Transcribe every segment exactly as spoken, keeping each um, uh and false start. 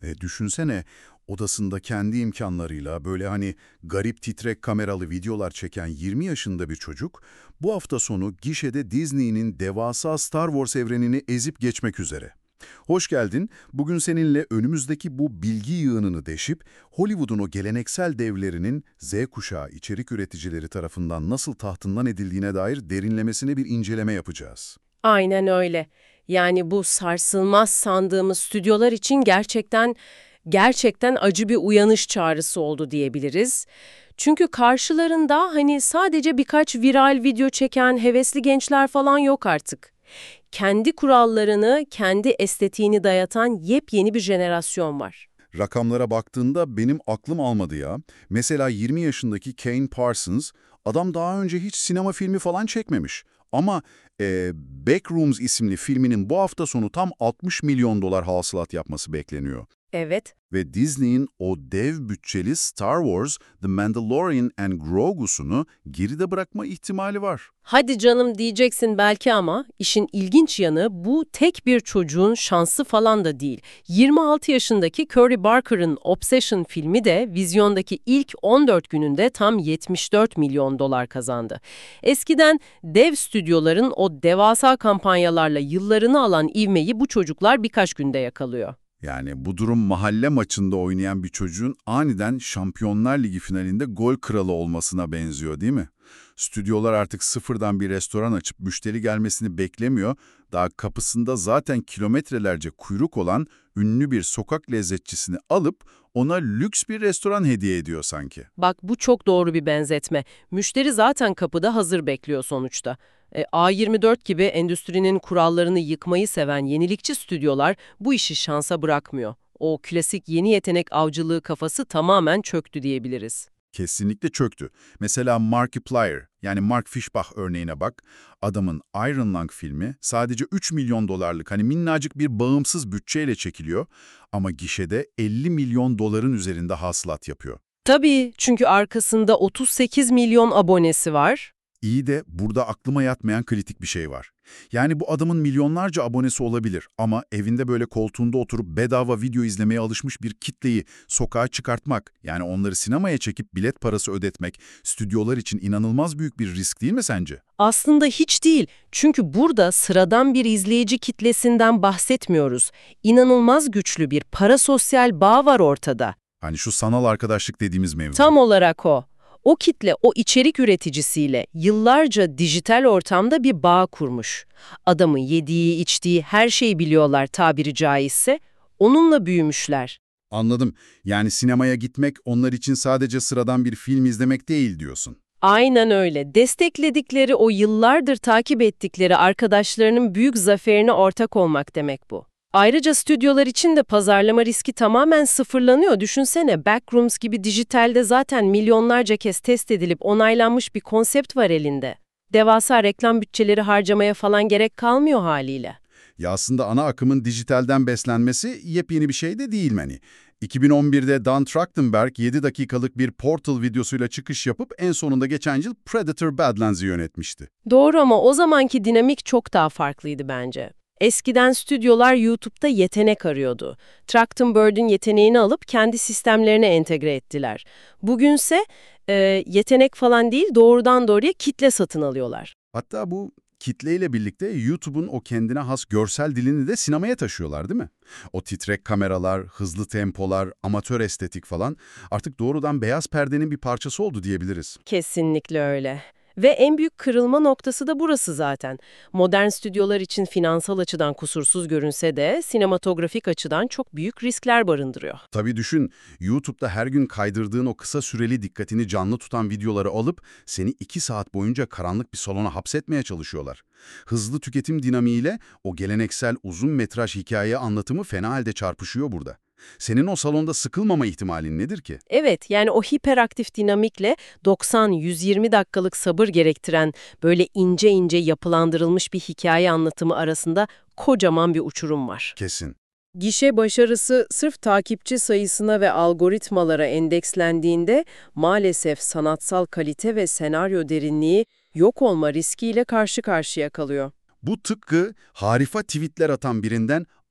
E, düşünsene, odasında kendi imkanlarıyla böyle hani garip titrek kameralı videolar çeken yirmi yaşında bir çocuk, bu hafta sonu gişede Disney'nin devasa Star Wars evrenini ezip geçmek üzere. Hoş geldin. Bugün seninle önümüzdeki bu bilgi yığınını deşip, Hollywood'un o geleneksel devlerinin Z kuşağı içerik üreticileri tarafından nasıl tahtından edildiğine dair derinlemesine bir inceleme yapacağız. Aynen öyle. Yani bu sarsılmaz sandığımız stüdyolar için gerçekten gerçekten acı bir uyanış çağrısı oldu diyebiliriz. Çünkü karşılarında hani sadece birkaç viral video çeken hevesli gençler falan yok artık. Kendi kurallarını, kendi estetiğini dayatan yepyeni bir jenerasyon var. Rakamlara baktığında benim aklım almadı ya. Mesela yirmi yaşındaki Kane Parsons, adam daha önce hiç sinema filmi falan çekmemiş. Ama e, Backrooms isimli filminin bu hafta sonu tam altmış milyon dolar hasılat yapması bekleniyor. Evet. Ve Disney'in o dev bütçeli Star Wars, The Mandalorian and Grogu'sunu geride bırakma ihtimali var. Hadi canım diyeceksin belki ama işin ilginç yanı bu tek bir çocuğun şansı falan da değil. yirmi altı yaşındaki Curry Barker'ın Obsession filmi de vizyondaki ilk on dört gününde tam yetmiş dört milyon dolar kazandı. Eskiden dev stüdyoların o devasa kampanyalarla yıllarını alan ivmeyi bu çocuklar birkaç günde yakalıyor. Yani bu durum mahalle maçında oynayan bir çocuğun aniden Şampiyonlar Ligi finalinde gol kralı olmasına benziyor, değil mi? Stüdyolar artık sıfırdan bir restoran açıp müşteri gelmesini beklemiyor, daha kapısında zaten kilometrelerce kuyruk olan ünlü bir sokak lezzetçisini alıp ona lüks bir restoran hediye ediyor sanki. Bak bu çok doğru bir benzetme. Müşteri zaten kapıda hazır bekliyor sonuçta. E, A yirmi dört gibi endüstrinin kurallarını yıkmayı seven yenilikçi stüdyolar bu işi şansa bırakmıyor. O klasik yeni yetenek avcılığı kafası tamamen çöktü diyebiliriz. Kesinlikle çöktü. Mesela Markiplier, yani Mark Fischbach örneğine bak. Adamın Iron Lung filmi sadece üç milyon dolarlık hani minnacık bir bağımsız bütçeyle çekiliyor ama gişede elli milyon doların üzerinde hasılat yapıyor. Tabii çünkü arkasında otuz sekiz milyon abonesi var. İyi de burada aklıma yatmayan kritik bir şey var. Yani bu adamın milyonlarca abonesi olabilir ama evinde böyle koltuğunda oturup bedava video izlemeye alışmış bir kitleyi sokağa çıkartmak, yani onları sinemaya çekip bilet parası ödetmek, stüdyolar için inanılmaz büyük bir risk değil mi sence? Aslında hiç değil. Çünkü burada sıradan bir izleyici kitlesinden bahsetmiyoruz. İnanılmaz güçlü bir parasosyal bağ var ortada. Hani şu sanal arkadaşlık dediğimiz mevzu. Tam olarak o. O kitle o içerik üreticisiyle yıllarca dijital ortamda bir bağ kurmuş. Adamın yediği, içtiği her şeyi biliyorlar tabiri caizse. Onunla büyümüşler. Anladım. Yani sinemaya gitmek onlar için sadece sıradan bir film izlemek değil diyorsun. Aynen öyle. Destekledikleri o yıllardır takip ettikleri arkadaşlarının büyük zaferine ortak olmak demek bu. Ayrıca stüdyolar için de pazarlama riski tamamen sıfırlanıyor. Düşünsene, Backrooms gibi dijitalde zaten milyonlarca kez test edilip onaylanmış bir konsept var elinde. Devasa reklam bütçeleri harcamaya falan gerek kalmıyor haliyle. Ya aslında ana akımın dijitalden beslenmesi yepyeni bir şey de değil hani. iki bin on birde Dan Trachtenberg yedi dakikalık bir Portal videosuyla çıkış yapıp en sonunda geçen yıl Predator Badlands'ı yönetmişti. Doğru ama o zamanki dinamik çok daha farklıydı bence. Eskiden stüdyolar YouTube'da yetenek arıyordu. Trachtenberg'in yeteneğini alıp kendi sistemlerine entegre ettiler. Bugünse e, yetenek falan değil, doğrudan doğruya kitle satın alıyorlar. Hatta bu kitleyle birlikte YouTube'un o kendine has görsel dilini de sinemaya taşıyorlar, değil mi? O titrek kameralar, hızlı tempolar, amatör estetik falan artık doğrudan beyaz perdenin bir parçası oldu diyebiliriz. Kesinlikle öyle. Ve en büyük kırılma noktası da burası zaten. Modern stüdyolar için finansal açıdan kusursuz görünse de sinematografik açıdan çok büyük riskler barındırıyor. Tabii düşün, YouTube'da her gün kaydırdığın o kısa süreli dikkatini canlı tutan videoları alıp seni iki saat boyunca karanlık bir salona hapsetmeye çalışıyorlar. Hızlı tüketim dinamiğiyle o geleneksel uzun metraj hikaye anlatımı fena halde çarpışıyor burada. Senin o salonda sıkılmama ihtimalin nedir ki? Evet, yani o hiperaktif dinamikle doksan yüz yirmi dakikalık sabır gerektiren böyle ince ince yapılandırılmış bir hikaye anlatımı arasında kocaman bir uçurum var. Kesin. Gişe başarısı sırf takipçi sayısına ve algoritmalara endekslendiğinde maalesef sanatsal kalite ve senaryo derinliği yok olma riskiyle karşı karşıya kalıyor. Bu tıpkı harifa tweetler atan birinden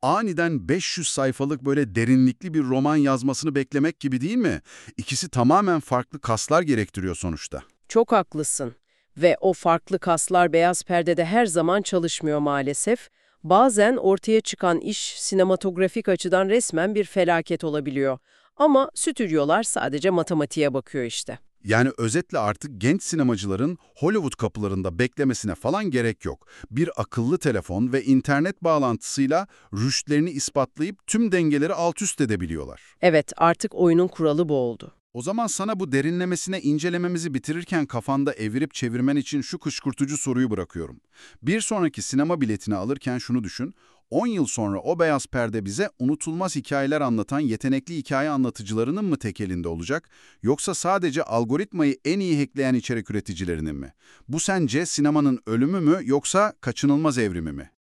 aniden beş yüz sayfalık böyle derinlikli bir roman yazmasını beklemek gibi değil mi? İkisi tamamen farklı kaslar gerektiriyor sonuçta. Çok haklısın. Ve o farklı kaslar beyaz perdede her zaman çalışmıyor maalesef. Bazen ortaya çıkan iş sinematografik açıdan resmen bir felaket olabiliyor. Ama stüdyolar sadece matematiğe bakıyor işte. Yani özetle artık genç sinemacıların Hollywood kapılarında beklemesine falan gerek yok. Bir akıllı telefon ve internet bağlantısıyla rüştlerini ispatlayıp tüm dengeleri alt üst edebiliyorlar. Evet, artık oyunun kuralı bu oldu. O zaman sana bu derinlemesine incelememizi bitirirken kafanda evirip çevirmen için şu kışkırtıcı soruyu bırakıyorum. Bir sonraki sinema biletini alırken şunu düşün, on yıl sonra o beyaz perde bize unutulmaz hikayeler anlatan yetenekli hikaye anlatıcılarının mı tek elinde olacak, yoksa sadece algoritmayı en iyi hackleyen içerik üreticilerinin mi? Bu sence sinemanın ölümü mü yoksa kaçınılmaz evrimi mi?